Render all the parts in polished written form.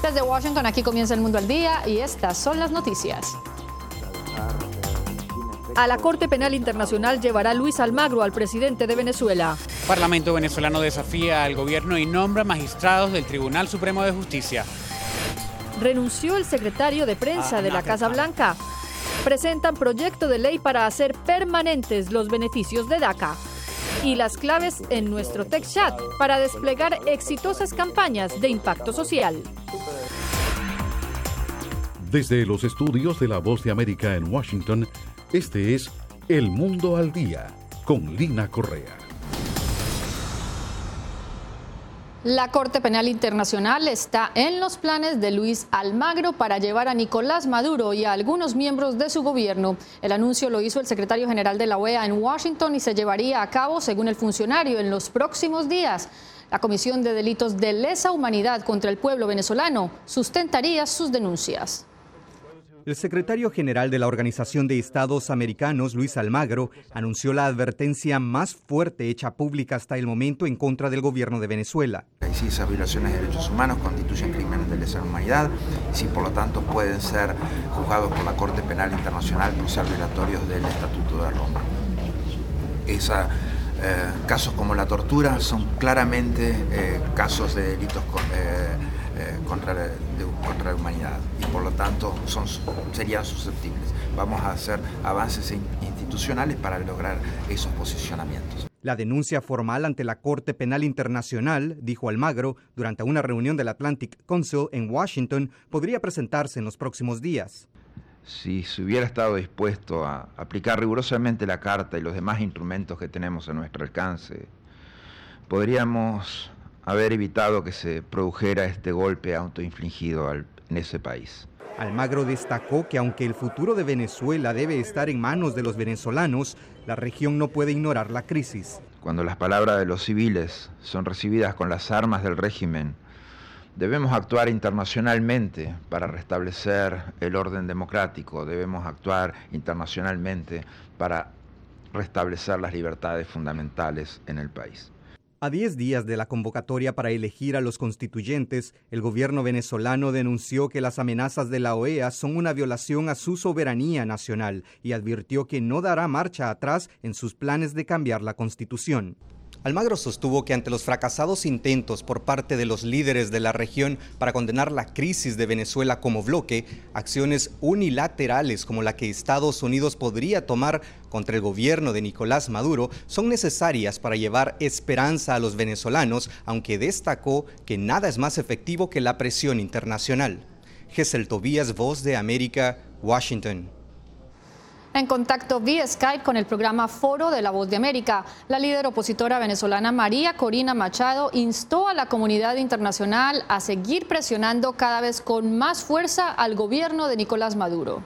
Desde Washington, aquí comienza El Mundo al Día y estas son las noticias. A la Corte Penal Internacional llevará Luis Almagro al presidente de Venezuela. El Parlamento venezolano desafía al gobierno y nombra magistrados del Tribunal Supremo de Justicia. Renunció el secretario de prensa de la Casa Blanca. Presentan proyecto de ley para hacer permanentes los beneficios de DACA. Y las claves en nuestro Tech Chat para desplegar exitosas campañas de impacto social. Desde los estudios de La Voz de América en Washington, este es El Mundo al Día, con Lina Correa. La Corte Penal Internacional está en los planes de Luis Almagro para llevar a Nicolás Maduro y a algunos miembros de su gobierno. El anuncio lo hizo el secretario general de la OEA en Washington y se llevaría a cabo, según el funcionario, en los próximos días. La Comisión de Delitos de Lesa Humanidad contra el pueblo venezolano sustentaría sus denuncias. El secretario general de la Organización de Estados Americanos, Luis Almagro, anunció la advertencia más fuerte hecha pública hasta el momento en contra del gobierno de Venezuela. Si esas violaciones de derechos humanos constituyen crímenes de lesa humanidad, y si por lo tanto pueden ser juzgados por la Corte Penal Internacional por ser violatorios del Estatuto de Roma. Casos como la tortura son claramente casos de delitos contra la humanidad y por lo tanto serían susceptibles. Vamos a hacer avances institucionales para lograr esos posicionamientos. La denuncia formal ante la Corte Penal Internacional, dijo Almagro, durante una reunión del Atlantic Council en Washington, podría presentarse en los próximos días. Si se hubiera estado dispuesto a aplicar rigurosamente la Carta y los demás instrumentos que tenemos a nuestro alcance, podríamos haber evitado que se produjera este golpe autoinfligido en ese país. Almagro destacó que aunque el futuro de Venezuela debe estar en manos de los venezolanos, la región no puede ignorar la crisis. Cuando las palabras de los civiles son recibidas con las armas del régimen, debemos actuar internacionalmente para restablecer el orden democrático, debemos actuar internacionalmente para restablecer las libertades fundamentales en el país. A 10 días de la convocatoria para elegir a los constituyentes, el gobierno venezolano denunció que las amenazas de la OEA son una violación a su soberanía nacional y advirtió que no dará marcha atrás en sus planes de cambiar la Constitución. Almagro sostuvo que ante los fracasados intentos por parte de los líderes de la región para condenar la crisis de Venezuela como bloque, acciones unilaterales como la que Estados Unidos podría tomar contra el gobierno de Nicolás Maduro son necesarias para llevar esperanza a los venezolanos, aunque destacó que nada es más efectivo que la presión internacional. Gesell Tobías, Voz de América, Washington. En contacto vía Skype con el programa Foro de la Voz de América, la líder opositora venezolana María Corina Machado instó a la comunidad internacional a seguir presionando cada vez con más fuerza al gobierno de Nicolás Maduro.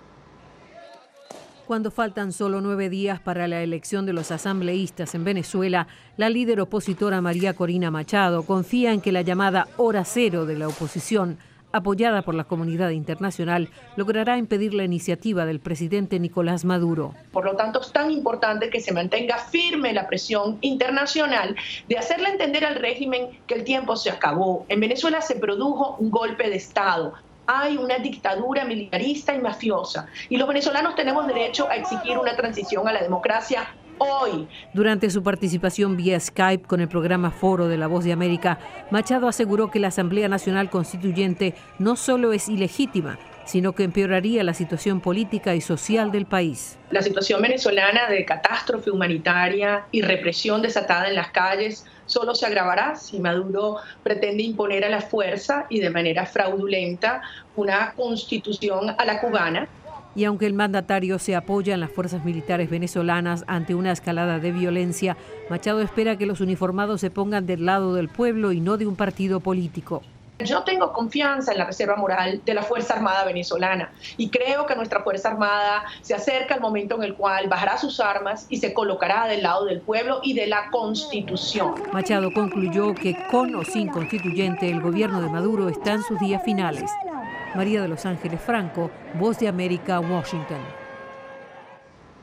Cuando faltan solo 9 días para la elección de los asambleístas en Venezuela, la líder opositora María Corina Machado confía en que la llamada hora cero de la oposición, apoyada por la comunidad internacional, logrará impedir la iniciativa del presidente Nicolás Maduro. Por lo tanto, es tan importante que se mantenga firme la presión internacional de hacerle entender al régimen que el tiempo se acabó. En Venezuela se produjo un golpe de Estado. Hay una dictadura militarista y mafiosa. Y los venezolanos tenemos derecho a exigir una transición a la democracia hoy. Durante su participación vía Skype con el programa Foro de la Voz de América, Machado aseguró que la Asamblea Nacional Constituyente no solo es ilegítima, sino que empeoraría la situación política y social del país. La situación venezolana de catástrofe humanitaria y represión desatada en las calles solo se agravará si Maduro pretende imponer a la fuerza y de manera fraudulenta una constitución a la cubana. Y aunque el mandatario se apoya en las fuerzas militares venezolanas ante una escalada de violencia, Machado espera que los uniformados se pongan del lado del pueblo y no de un partido político. Yo tengo confianza en la reserva moral de la Fuerza Armada venezolana y creo que nuestra Fuerza Armada se acerca al momento en el cual bajará sus armas y se colocará del lado del pueblo y de la Constitución. Machado concluyó que con o sin constituyente el gobierno de Maduro está en sus días finales. María de Los Ángeles Franco, Voz de América, Washington.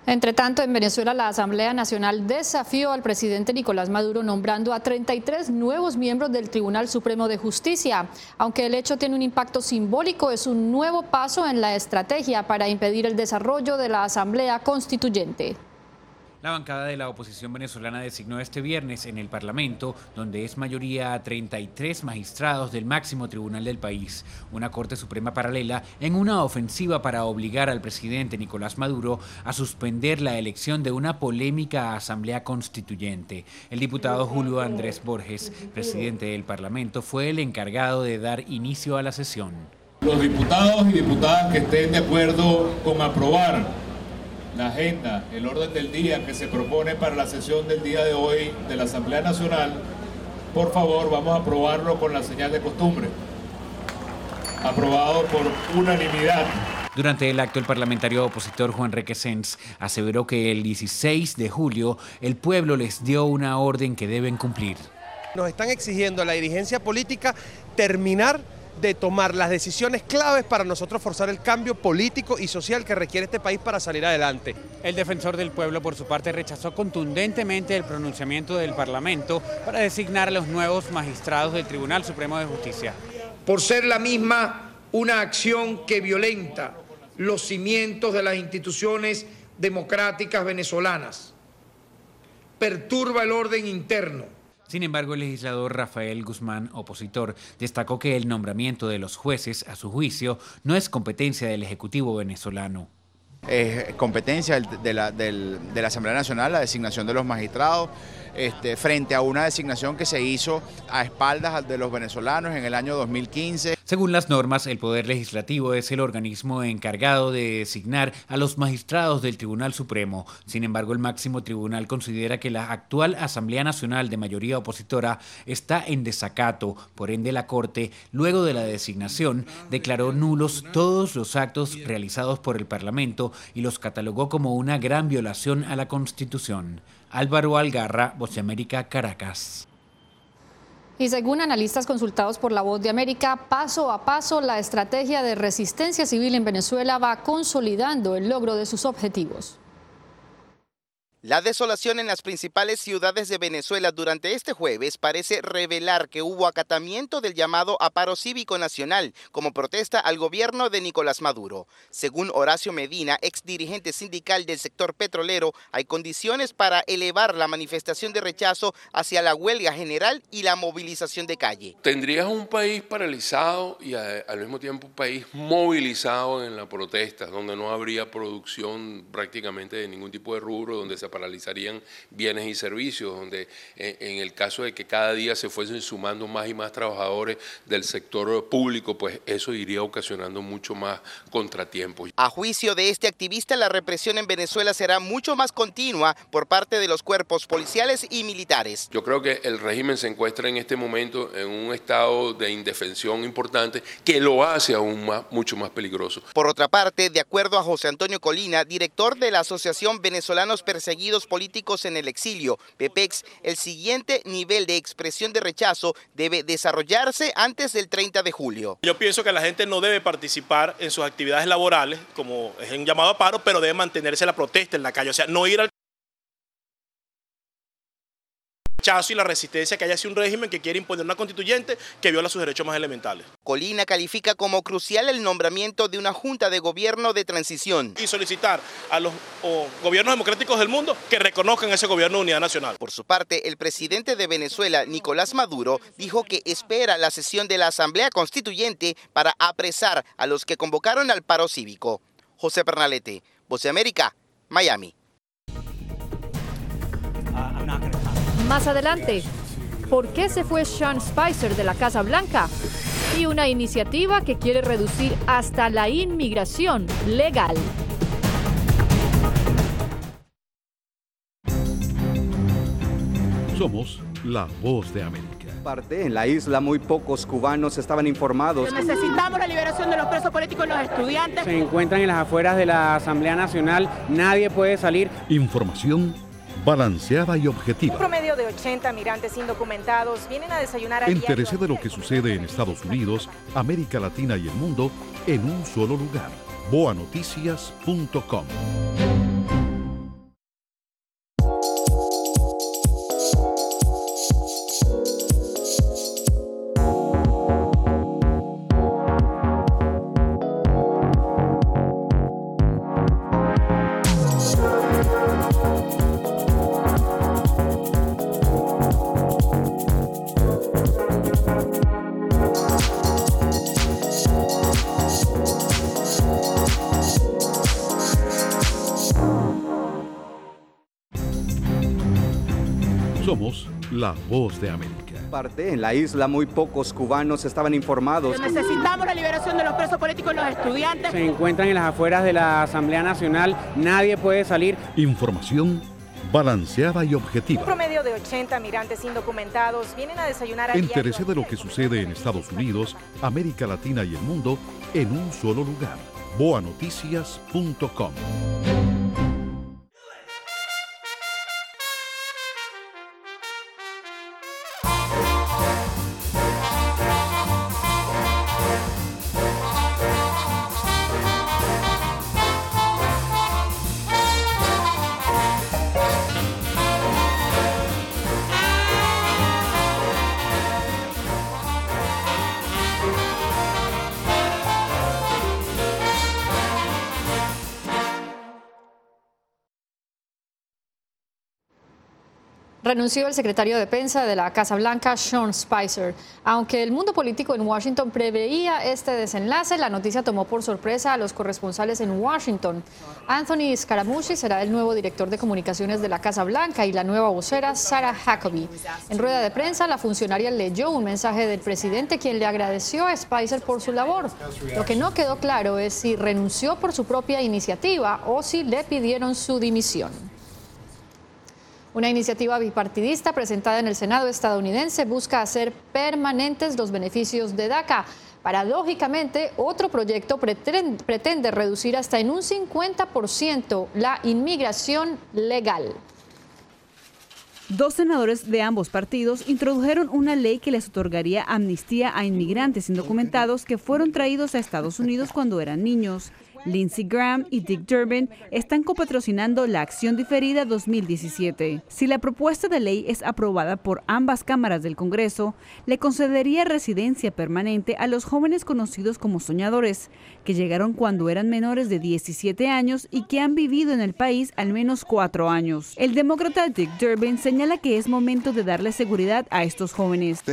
Entre tanto, en Venezuela, la Asamblea Nacional desafió al presidente Nicolás Maduro nombrando a 33 nuevos miembros del Tribunal Supremo de Justicia. Aunque el hecho tiene un impacto simbólico, es un nuevo paso en la estrategia para impedir el desarrollo de la Asamblea Constituyente. La bancada de la oposición venezolana designó este viernes en el Parlamento, donde es mayoría, a 33 magistrados del máximo tribunal del país, una Corte Suprema paralela, en una ofensiva para obligar al presidente Nicolás Maduro a suspender la elección de una polémica asamblea constituyente. El diputado Julio Andrés Borges, presidente del Parlamento, fue el encargado de dar inicio a la sesión. Los diputados y diputadas que estén de acuerdo con aprobar la agenda, el orden del día que se propone para la sesión del día de hoy de la Asamblea Nacional, por favor, vamos a aprobarlo con la señal de costumbre. Aprobado por unanimidad. Durante el acto, el parlamentario opositor Juan Requesens aseveró que el 16 de julio el pueblo les dio una orden que deben cumplir. Nos están exigiendo a la dirigencia política terminar de tomar las decisiones claves para nosotros forzar el cambio político y social que requiere este país para salir adelante. El defensor del pueblo, por su parte, rechazó contundentemente el pronunciamiento del Parlamento para designar a los nuevos magistrados del Tribunal Supremo de Justicia. Por ser la misma una acción que violenta los cimientos de las instituciones democráticas venezolanas, perturba el orden interno. Sin embargo, el legislador Rafael Guzmán, opositor, destacó que el nombramiento de los jueces, a su juicio, no es competencia del Ejecutivo venezolano. Es competencia de la Asamblea Nacional la designación de los magistrados, frente a una designación que se hizo a espaldas de los venezolanos en el año 2015. Según las normas, el Poder Legislativo es el organismo encargado de designar a los magistrados del Tribunal Supremo. Sin embargo, el máximo tribunal considera que la actual Asamblea Nacional de mayoría opositora está en desacato. Por ende, la Corte, luego de la designación, declaró nulos todos los actos realizados por el Parlamento y los catalogó como una gran violación a la Constitución. Álvaro Algarra, Voz de América, Caracas. Y según analistas consultados por La Voz de América, paso a paso la estrategia de resistencia civil en Venezuela va consolidando el logro de sus objetivos. La desolación en las principales ciudades de Venezuela durante este jueves parece revelar que hubo acatamiento del llamado a paro cívico nacional como protesta al gobierno de Nicolás Maduro. Según Horacio Medina, ex dirigente sindical del sector petrolero, hay condiciones para elevar la manifestación de rechazo hacia la huelga general y la movilización de calle. Tendrías un país paralizado y al mismo tiempo un país movilizado en la protesta, donde no habría producción prácticamente de ningún tipo de rubro, donde se paralizarían bienes y servicios, donde en el caso de que cada día se fuesen sumando más y más trabajadores del sector público, pues eso iría ocasionando mucho más contratiempos. A juicio de este activista, la represión en Venezuela será mucho más continua por parte de los cuerpos policiales y militares. Yo creo que el régimen se encuentra en este momento en un estado de indefensión importante que lo hace aún mucho más peligroso. Por otra parte, de acuerdo a José Antonio Colina, director de la Asociación Venezolanos Perseguidos Políticos en el Exilio, PEPEX, el siguiente nivel de expresión de rechazo debe desarrollarse antes del 30 de julio. Yo pienso que la gente no debe participar en sus actividades laborales, como es un llamado a paro, pero debe mantenerse la protesta en la calle, o sea, no ir al rechazo y la resistencia que haya hacia un régimen que quiere imponer una constituyente que viola sus derechos más elementales. Colina califica como crucial el nombramiento de una junta de gobierno de transición. Y solicitar a los gobiernos democráticos del mundo que reconozcan ese gobierno de unidad nacional. Por su parte, el presidente de Venezuela, Nicolás Maduro, dijo que espera la sesión de la Asamblea Constituyente para apresar a los que convocaron al paro cívico. José Pernalete, Voz de América, Miami. Más adelante, ¿por qué se fue Sean Spicer de la Casa Blanca? Y una iniciativa que quiere reducir hasta la inmigración legal. Somos la Voz de América. En la isla muy pocos cubanos estaban informados. Necesitamos la liberación de los presos políticos y los estudiantes. Se encuentran en las afueras de la Asamblea Nacional, nadie puede salir. Información balanceada y objetiva. Un promedio de 80 migrantes indocumentados vienen a desayunar a Entérese de lo que sucede en Estados Unidos, América Latina y el mundo en un solo lugar. boanoticias.com. Somos la voz de América. En la isla muy pocos cubanos estaban informados. Necesitamos la liberación de los presos políticos y los estudiantes. Se encuentran en las afueras de la Asamblea Nacional, nadie puede salir. Información balanceada y objetiva. Un promedio de 80 migrantes indocumentados vienen a desayunar a diario. Entérese de lo que sucede en Estados Unidos, América Latina y el mundo en un solo lugar. boanoticias.com. Renunció el secretario de Defensa de la Casa Blanca, Sean Spicer. Aunque el mundo político en Washington preveía este desenlace, la noticia tomó por sorpresa a los corresponsales en Washington. Anthony Scaramucci será el nuevo director de comunicaciones de la Casa Blanca y la nueva vocera, Sarah Huckabee. En rueda de prensa, la funcionaria leyó un mensaje del presidente, quien le agradeció a Spicer por su labor. Lo que no quedó claro es si renunció por su propia iniciativa o si le pidieron su dimisión. Una iniciativa bipartidista presentada en el Senado estadounidense busca hacer permanentes los beneficios de DACA. Paradójicamente, otro proyecto pretende reducir hasta en un 50% la inmigración legal. Dos senadores de ambos partidos introdujeron una ley que les otorgaría amnistía a inmigrantes indocumentados que fueron traídos a Estados Unidos cuando eran niños. Lindsey Graham y Dick Durbin están copatrocinando la Acción Diferida 2017. Si la propuesta de ley es aprobada por ambas cámaras del Congreso, le concedería residencia permanente a los jóvenes conocidos como soñadores, que llegaron cuando eran menores de 17 años y que han vivido en el país al menos 4 años. El demócrata Dick Durbin señala que es momento de darle seguridad a estos jóvenes.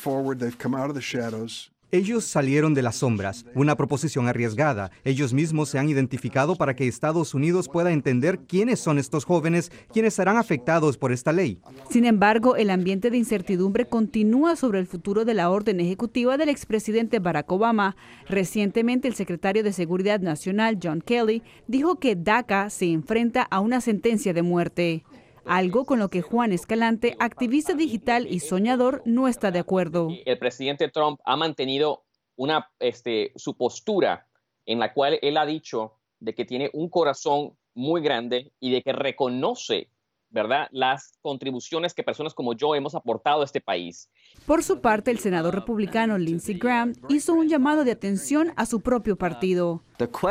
Ellos salieron de las sombras, una proposición arriesgada. Ellos mismos se han identificado para que Estados Unidos pueda entender quiénes son estos jóvenes, quienes serán afectados por esta ley. Sin embargo, el ambiente de incertidumbre continúa sobre el futuro de la orden ejecutiva del expresidente Barack Obama. Recientemente, el secretario de Seguridad Nacional, John Kelly, dijo que DACA se enfrenta a una sentencia de muerte. Algo con lo que Juan Escalante, activista digital y soñador, no está de acuerdo. El presidente Trump ha mantenido su postura en la cual él ha dicho de que tiene un corazón muy grande y de que reconoce, ¿verdad?, las contribuciones que personas como yo hemos aportado a este país. Por su parte, el senador republicano Lindsey Graham hizo un llamado de atención a su propio partido.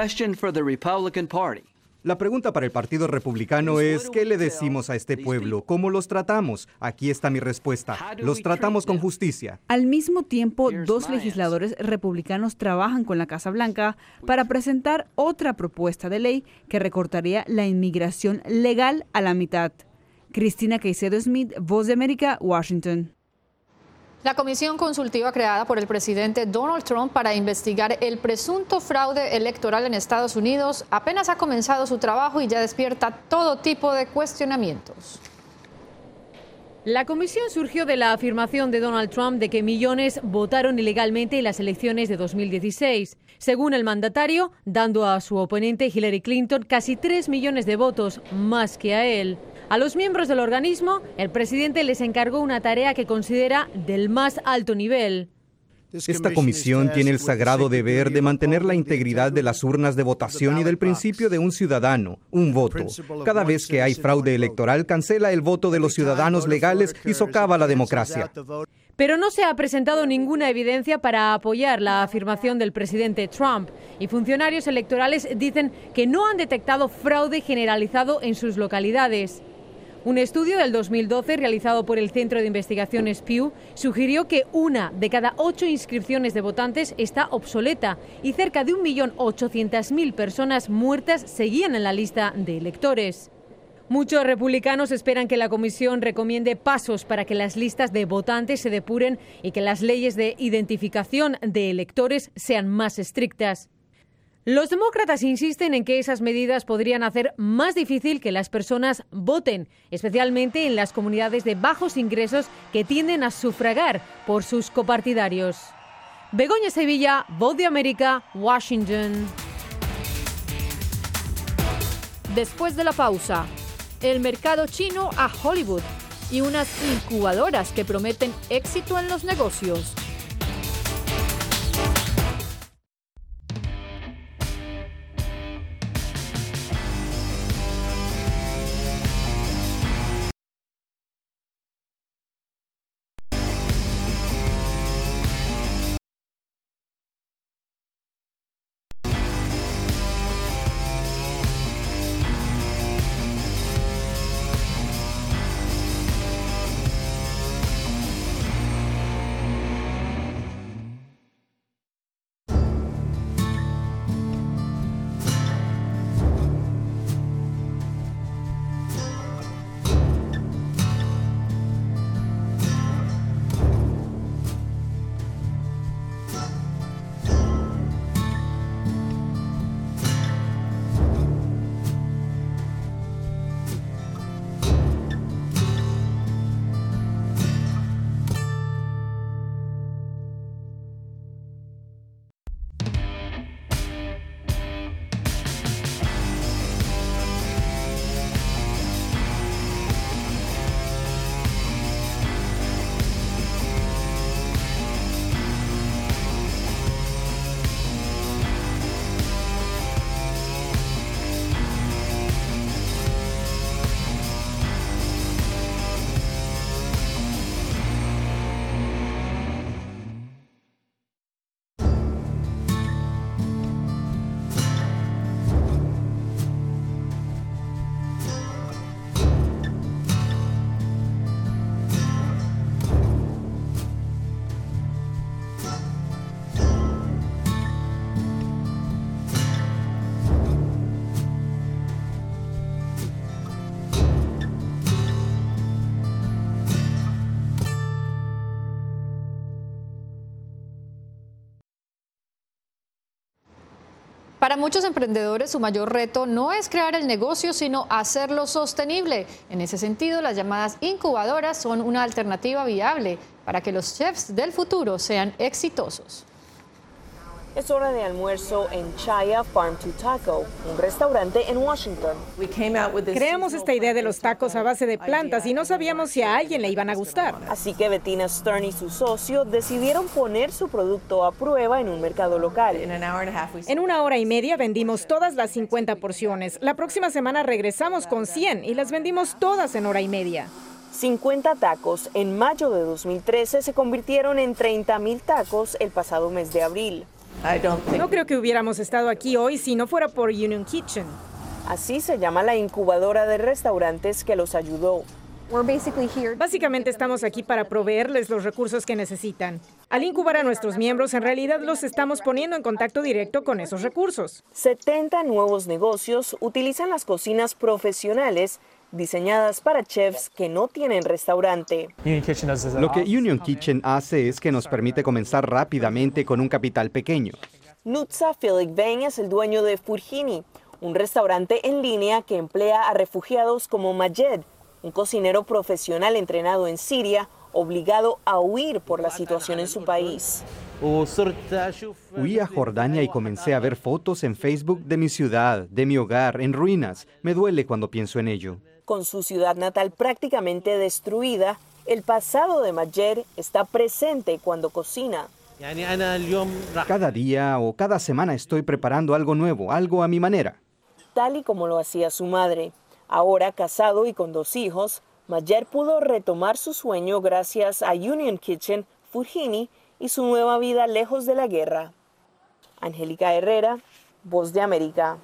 La pregunta para el Partido Republicano es, ¿qué le decimos a este pueblo? ¿Cómo los tratamos? Aquí está mi respuesta. Los tratamos con justicia. Al mismo tiempo, dos legisladores republicanos trabajan con la Casa Blanca para presentar otra propuesta de ley que recortaría la inmigración legal a la mitad. Cristina Caicedo Smith, Voz de América, Washington. La comisión consultiva creada por el presidente Donald Trump para investigar el presunto fraude electoral en Estados Unidos apenas ha comenzado su trabajo y ya despierta todo tipo de cuestionamientos. La comisión surgió de la afirmación de Donald Trump de que millones votaron ilegalmente en las elecciones de 2016. Según el mandatario, dando a su oponente Hillary Clinton casi 3 millones de votos, más que a él. A los miembros del organismo, el presidente les encargó una tarea que considera del más alto nivel. Esta comisión tiene el sagrado deber de mantener la integridad de las urnas de votación y del principio de un ciudadano, un voto. Cada vez que hay fraude electoral, cancela el voto de los ciudadanos legales y socava la democracia. Pero no se ha presentado ninguna evidencia para apoyar la afirmación del presidente Trump, y funcionarios electorales dicen que no han detectado fraude generalizado en sus localidades. Un estudio del 2012 realizado por el Centro de Investigaciones Pew sugirió que 1 de cada 8 inscripciones de votantes está obsoleta y cerca de 1.800.000 personas muertas seguían en la lista de electores. Muchos republicanos esperan que la comisión recomiende pasos para que las listas de votantes se depuren y que las leyes de identificación de electores sean más estrictas. Los demócratas insisten en que esas medidas podrían hacer más difícil que las personas voten, especialmente en las comunidades de bajos ingresos que tienden a sufragar por sus copartidarios. Begoña Sevilla, Voz de América, Washington. Después de la pausa, el mercado chino a Hollywood y unas incubadoras que prometen éxito en los negocios. Para muchos emprendedores, su mayor reto no es crear el negocio, sino hacerlo sostenible. En ese sentido, las llamadas incubadoras son una alternativa viable para que los chefs del futuro sean exitosos. Es hora de almuerzo en Chaya Farm to Taco, un restaurante en Washington. Creamos esta idea de los tacos a base de plantas y no sabíamos si a alguien le iban a gustar. Así que Bettina Stern y su socio decidieron poner su producto a prueba en un mercado local. En 1 hora y media vendimos todas las 50 porciones. La próxima semana regresamos con 100 y las vendimos todas en 1 hora y media. 50 tacos en mayo de 2013 se convirtieron en 30,000 tacos el pasado mes de abril. No creo que hubiéramos estado aquí hoy si no fuera por Union Kitchen. Así se llama la incubadora de restaurantes que los ayudó. Básicamente estamos aquí para proveerles los recursos que necesitan. Al incubar a nuestros miembros, en realidad los estamos poniendo en contacto directo con esos recursos. 70 nuevos negocios utilizan las cocinas profesionales diseñadas para chefs que no tienen restaurante. Lo que Union Kitchen hace es que nos permite comenzar rápidamente con un capital pequeño. Nutsa Filikbeng es el dueño de Furhini, un restaurante en línea que emplea a refugiados como Majed, un cocinero profesional entrenado en Siria, obligado a huir por la situación en su país. Huí a Jordania y comencé a ver fotos en Facebook de mi ciudad, de mi hogar, en ruinas. Me duele cuando pienso en ello. Con su ciudad natal prácticamente destruida, el pasado de Majed está presente cuando cocina. Cada día o cada semana estoy preparando algo nuevo, algo a mi manera. Tal y como lo hacía su madre. Ahora casado y con 2 hijos, Majed pudo retomar su sueño gracias a Union Kitchen, Furhini y su nueva vida lejos de la guerra. Angélica Herrera, Voz de América.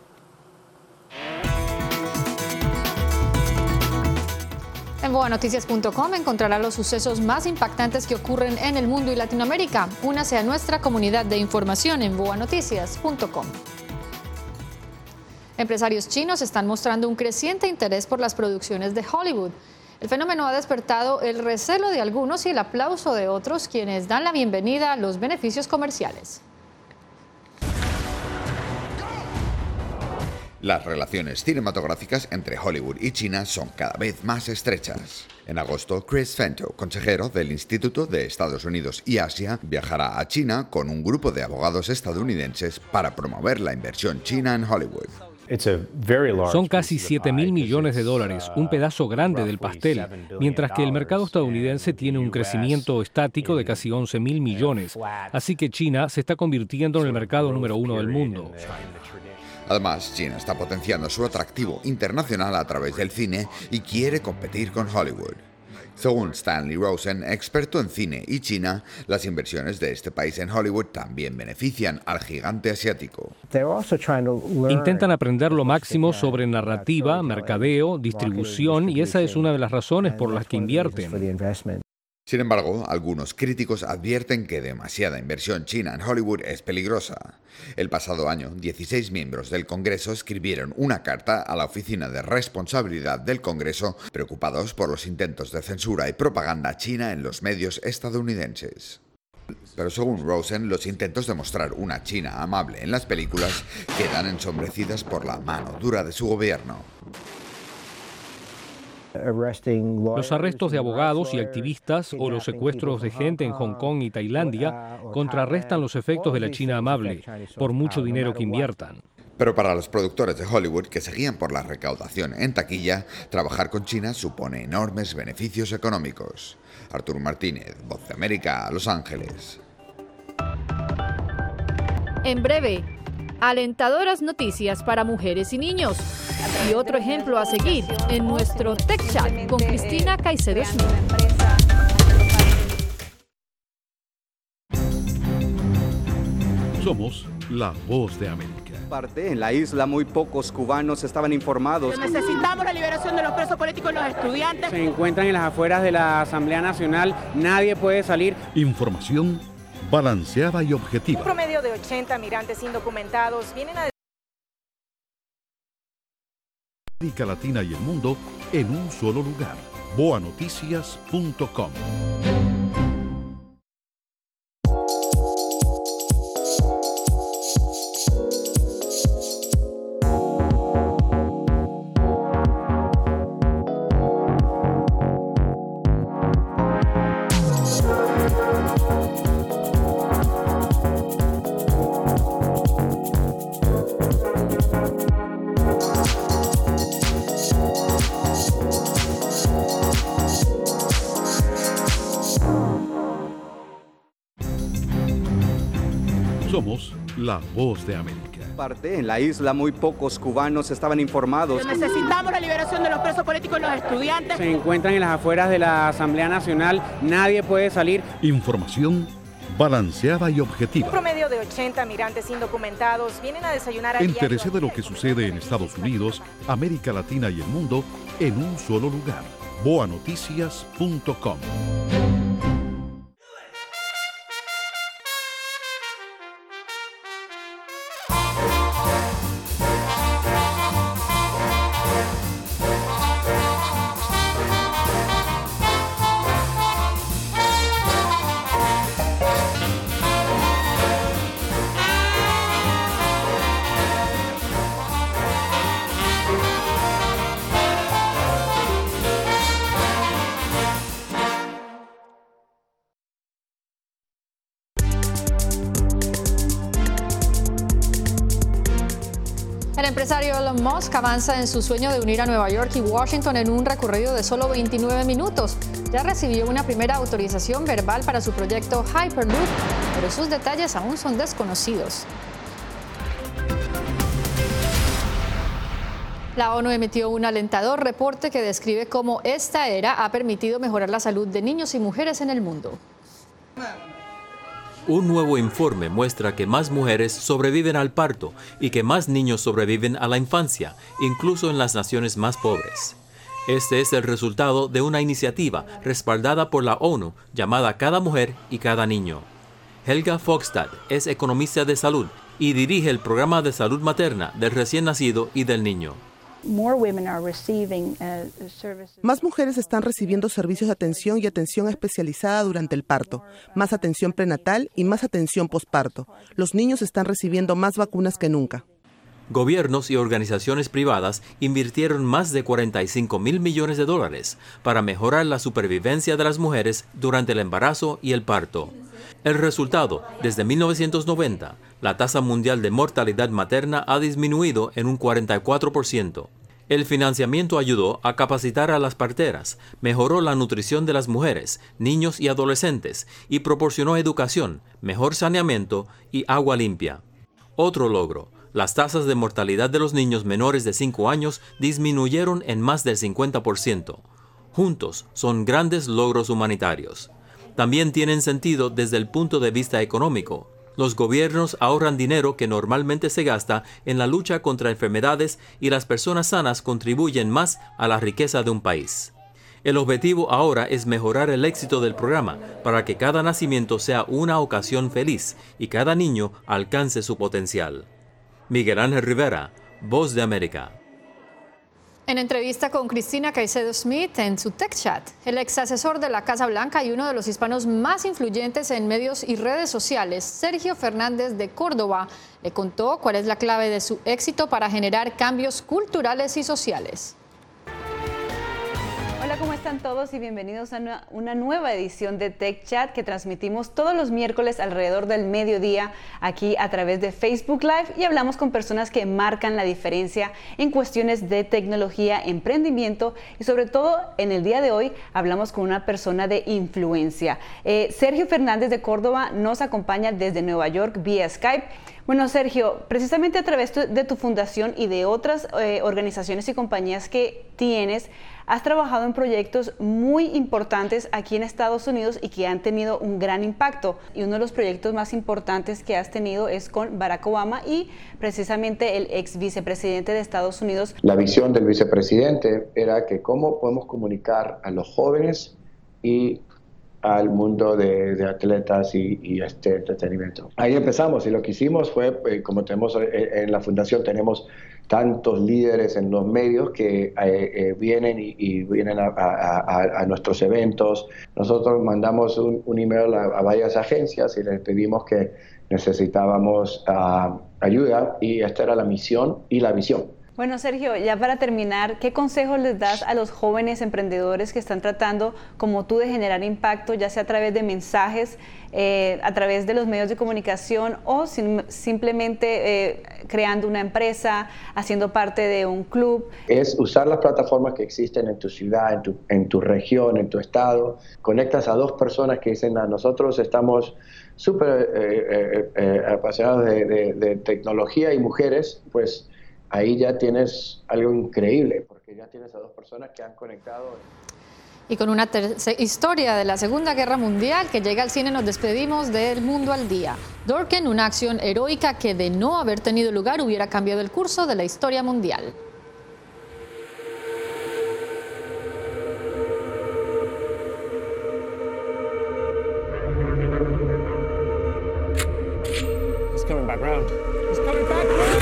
En boanoticias.com encontrará los sucesos más impactantes que ocurren en el mundo y Latinoamérica. Únase a nuestra comunidad de información en boanoticias.com. Empresarios chinos están mostrando un creciente interés por las producciones de Hollywood. El fenómeno ha despertado el recelo de algunos y el aplauso de otros, quienes dan la bienvenida a los beneficios comerciales. Las relaciones cinematográficas entre Hollywood y China son cada vez más estrechas. En agosto, Chris Fento, consejero del Instituto de Estados Unidos y Asia, viajará a China con un grupo de abogados estadounidenses para promover la inversión china en Hollywood. Son casi $7.000 millones, un pedazo grande del pastel, mientras que el mercado estadounidense tiene un crecimiento estático de casi $11.000 millones. Así que China se está convirtiendo en el mercado número 1 del mundo. Además, China está potenciando su atractivo internacional a través del cine y quiere competir con Hollywood. Según Stanley Rosen, experto en cine y China, las inversiones de este país en Hollywood también benefician al gigante asiático. Intentan aprender lo máximo sobre narrativa, mercadeo, distribución, y esa es una de las razones por las que invierten. Sin embargo, algunos críticos advierten que demasiada inversión china en Hollywood es peligrosa. El pasado año, 16 miembros del Congreso escribieron una carta a la Oficina de Responsabilidad del Congreso, preocupados por los intentos de censura y propaganda china en los medios estadounidenses. Pero según Rosen, los intentos de mostrar una China amable en las películas quedan ensombrecidas por la mano dura de su gobierno. Los arrestos de abogados y activistas o los secuestros de gente en Hong Kong y Tailandia contrarrestan los efectos de la China amable, por mucho dinero que inviertan. Pero para los productores de Hollywood que se guían por la recaudación en taquilla, trabajar con China supone enormes beneficios económicos. Arturo Martínez, Voz de América, Los Ángeles. En breve, alentadoras noticias para mujeres y niños. Y otro ejemplo a seguir en nuestro Tech Chat con Cristina Caicedo Smith. Somos la Voz de América. En la isla muy pocos cubanos estaban informados. Necesitamos la liberación de los presos políticos y los estudiantes. Se encuentran en las afueras de la Asamblea Nacional. Nadie puede salir. Información balanceada y objetiva. Un promedio de 80 migrantes indocumentados vienen a América Latina y el mundo en un solo lugar. boanoticias.com. Somos la Voz de América. En la isla muy pocos cubanos estaban informados. Necesitamos la liberación de los presos políticos y los estudiantes. Se encuentran en las afueras de la Asamblea Nacional. Nadie puede salir. Información balanceada y objetiva. Un promedio de 80 migrantes indocumentados vienen a desayunar a Entérese de lo que sucede en Estados Unidos, América Latina y el mundo en un solo lugar. boanoticias.com. El empresario Elon Musk avanza en su sueño de unir a Nueva York y Washington en un recorrido de solo 29 minutos. Ya recibió una primera autorización verbal para su proyecto Hyperloop, pero sus detalles aún son desconocidos. La ONU emitió un alentador reporte que describe cómo esta era ha permitido mejorar la salud de niños y mujeres en el mundo. Un nuevo informe muestra que más mujeres sobreviven al parto y que más niños sobreviven a la infancia, incluso en las naciones más pobres. Este es el resultado de una iniciativa respaldada por la ONU llamada Cada Mujer y Cada Niño. Helga Fogstad es economista de salud y dirige el programa de salud materna del recién nacido y del niño. Más mujeres están recibiendo servicios de atención y atención especializada durante el parto, más atención prenatal y más atención posparto. Los niños están recibiendo más vacunas que nunca. Gobiernos y organizaciones privadas invirtieron más de $45.000 millones para mejorar la supervivencia de las mujeres durante el embarazo y el parto. El resultado, desde 1990, la tasa mundial de mortalidad materna ha disminuido en un 44%. El financiamiento ayudó a capacitar a las parteras, mejoró la nutrición de las mujeres, niños y adolescentes y proporcionó educación, mejor saneamiento y agua limpia. Otro logro, las tasas de mortalidad de los niños menores de 5 años disminuyeron en más del 50%. Juntos son grandes logros humanitarios. También tienen sentido desde el punto de vista económico. Los gobiernos ahorran dinero que normalmente se gasta en la lucha contra enfermedades y las personas sanas contribuyen más a la riqueza de un país. El objetivo ahora es mejorar el éxito del programa para que cada nacimiento sea una ocasión feliz y cada niño alcance su potencial. Miguel Ángel Rivera, Voz de América. En entrevista con Cristina Caicedo Smith en su Tech Chat, el ex asesor de la Casa Blanca y uno de los hispanos más influyentes en medios y redes sociales, Sergio Fernández de Córdoba, le contó cuál es la clave de su éxito para generar cambios culturales y sociales. Hola, ¿cómo están todos? Y bienvenidos a una nueva edición de Tech Chat que transmitimos todos los miércoles alrededor del mediodía aquí a través de Facebook Live y hablamos con personas que marcan la diferencia en cuestiones de tecnología, emprendimiento y sobre todo en el día de hoy hablamos con una persona de influencia. Sergio Fernández de Córdoba nos acompaña desde Nueva York vía Skype. Bueno, Sergio, precisamente a través de tu fundación y de otras organizaciones y compañías que tienes, has trabajado en proyectos muy importantes aquí en Estados Unidos y que han tenido un gran impacto. Y uno de los proyectos más importantes que has tenido es con Barack Obama y precisamente el ex vicepresidente de Estados Unidos. La visión del vicepresidente era que cómo podemos comunicar a los jóvenes y al mundo de atletas y este entretenimiento. Ahí empezamos y lo que hicimos fue, como tenemos en la fundación, tenemos tantos líderes en los medios que vienen y vienen a nuestros eventos. Nosotros mandamos un email a varias agencias y les pedimos que necesitábamos ayuda y esta era la misión y la visión. Bueno, Sergio, ya para terminar, ¿qué consejos les das a los jóvenes emprendedores que están tratando, como tú, de generar impacto, ya sea a través de mensajes, a través de los medios de comunicación o simplemente creando una empresa, haciendo parte de un club? Es usar las plataformas que existen en tu ciudad, en tu región, en tu estado. Conectas a dos personas que dicen, nosotros estamos súper apasionados de tecnología y mujeres, pues ahí ya tienes algo increíble, porque ya tienes a dos personas que han conectado. Y con una historia de la Segunda Guerra Mundial que llega al cine, nos despedimos del Mundo al Día. Dorken, una acción heroica que de no haber tenido lugar hubiera cambiado el curso de la historia mundial. He's coming back round. He's coming back round.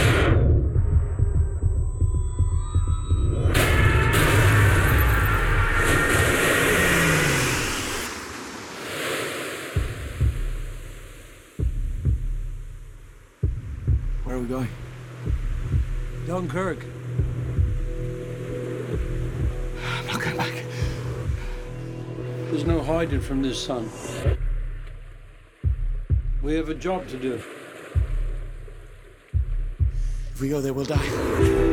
Where are we going? Dunkirk. I'm not going back. There's no hiding from this sun. We have a job to do. If we go there, we'll die.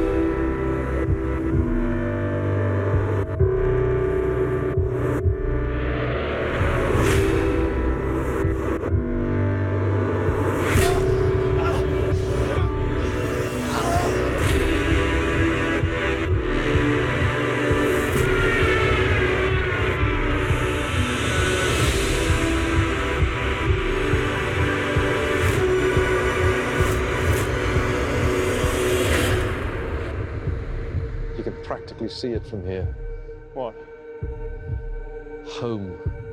See it from here. What? Home.